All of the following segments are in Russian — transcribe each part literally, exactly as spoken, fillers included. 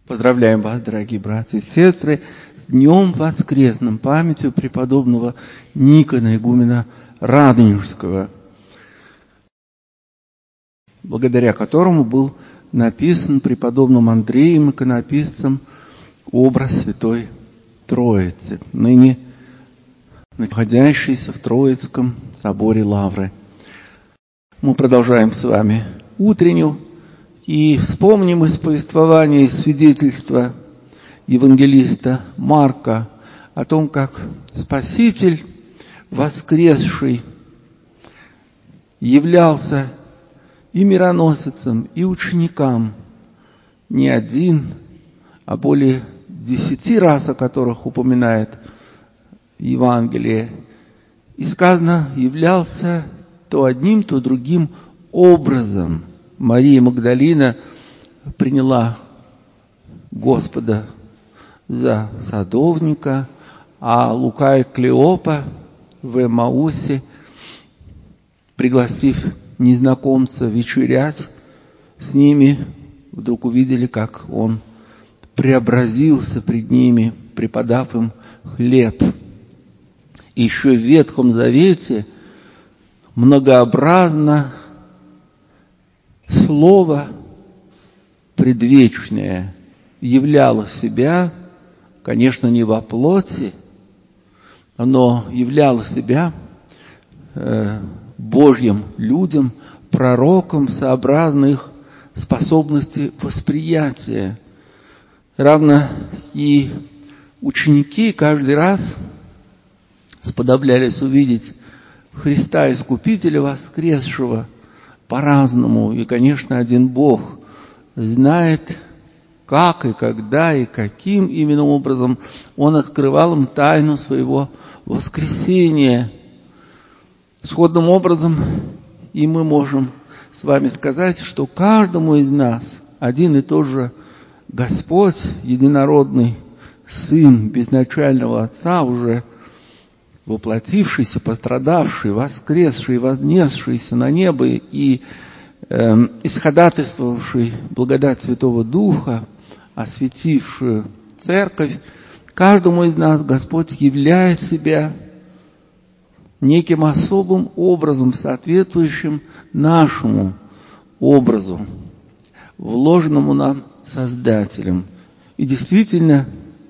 Поздравляем вас, дорогие братья и сестры, с Днем Воскресным, памятью преподобного Никона, игумена Радонежского, благодаря которому был написан преподобным Андреем, иконописцем, образ Святой Троицы, ныне находящийся в Троицком соборе Лавры. Мы продолжаем с вами утреннюю и вспомним из повествования, из свидетельства евангелиста Марка о том, как Спаситель, воскресший, являлся и мироносицам, и ученикам не один, а более десяти раз, о которых упоминает Евангелие. И сказано, являлся то одним, то другим образом. Мария Магдалина приняла Господа за садовника, а Лука и Клеопа в Эммаусе, пригласив незнакомца вечерять с ними, вдруг увидели, как он преобразился пред ними, преподав им хлеб. И еще в Ветхом Завете многообразно Слово предвечное являло себя, конечно, не во плоти, но являло себя э, Божьим людям, пророкам, сообразно их способности восприятия. Равно и ученики каждый раз сподоблялись увидеть Христа Искупителя воскресшего по-разному. И, конечно, один Бог знает, как и когда и каким именно образом Он открывал им тайну своего воскресения. Сходным образом и мы можем с вами сказать, что каждому из нас один и тот же Господь, единородный Сын безначального Отца, уже воплотившийся, пострадавший, воскресший, вознесшийся на небо и э, исходатайствовавший благодать Святого Духа, осветившую Церковь, каждому из нас Господь являет себя неким особым образом, соответствующим нашему образу, вложенному нам Создателем. И действительно,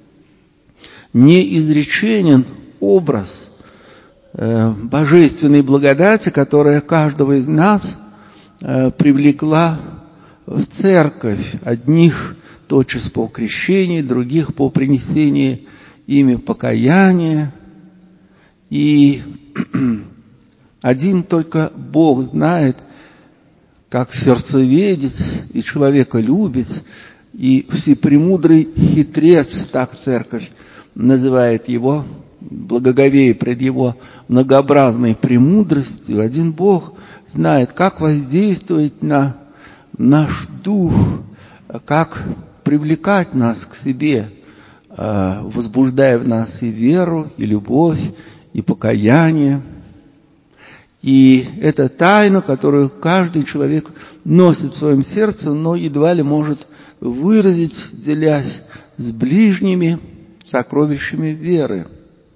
неизреченен образ э, божественной благодати, которая каждого из нас э, привлекла в Церковь. Одних тотчас по крещению, других по принесении ими покаяния. И один только Бог знает, как сердцеведец и человеколюбец, и всепремудрый хитрец, так Церковь называет его, благоговея пред его многообразной премудростью. Один Бог знает, как воздействовать на наш дух, как привлекать нас к себе, возбуждая в нас и веру, и любовь, и покаяние. И это тайна, которую каждый человек носит в своем сердце, но едва ли может выразить, делясь с ближними сокровищами веры.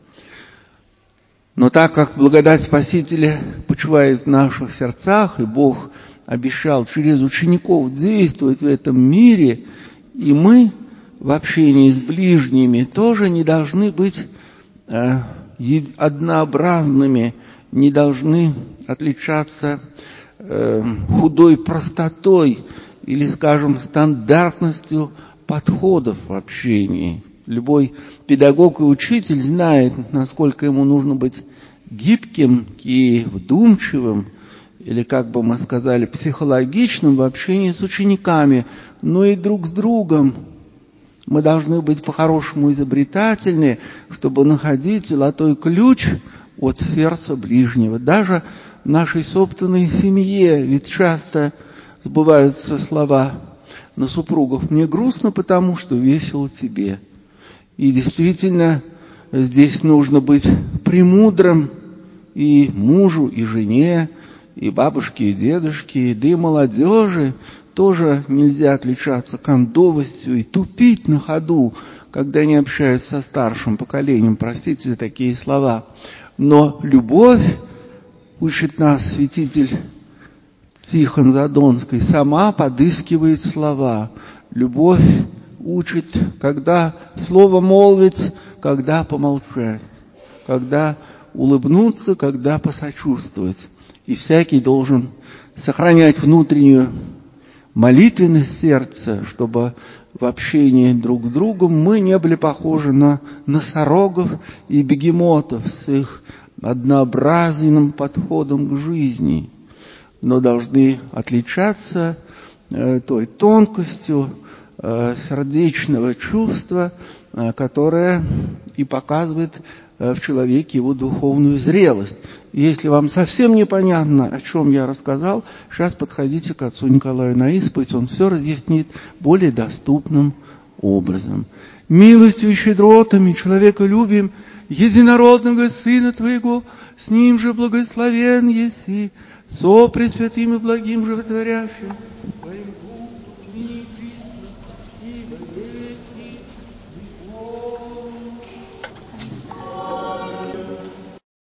Но так как благодать Спасителя почивает в наших сердцах, и Бог обещал через учеников действовать в этом мире, и мы в общении с ближними тоже не должны быть э, однообразными, не должны отличаться э, худой простотой или, скажем, стандартностью подходов в общении. Любой педагог и учитель знает, насколько ему нужно быть гибким и вдумчивым, или, как бы мы сказали, психологичным в общении с учениками, но и друг с другом. Мы должны быть по-хорошему изобретательны, чтобы находить золотой ключ от сердца ближнего. Даже в нашей собственной семье ведь часто сбываются слова на супругов: «Мне грустно, потому что весело тебе». И действительно, здесь нужно быть премудрым и мужу, и жене, и бабушке, и дедушке, да и молодежи тоже нельзя отличаться кондовостью и тупить на ходу, когда они общаются со старшим поколением. Простите за такие слова. Но любовь, учит нас святитель Тихон Задонский, сама подыскивает слова. Любовь учит, когда слово молвить, когда помолчать, когда улыбнуться, когда посочувствовать. И всякий должен сохранять внутреннюю молитвенность сердца, чтобы в общении друг с другом мы не были похожи на носорогов и бегемотов с их однообразным подходом к жизни, но должны отличаться э, той тонкостью э, сердечного чувства, э, которое и показывает э, в человеке его духовную зрелость. И если вам совсем непонятно, о чем я рассказал, сейчас подходите к отцу Николаю на исповедь, он все разъяснит более доступным образом. Милостью и щедротами, человеколюбием единородного Сына Твоего, с Ним же благословен еси, со пресвятым и благим животворящим,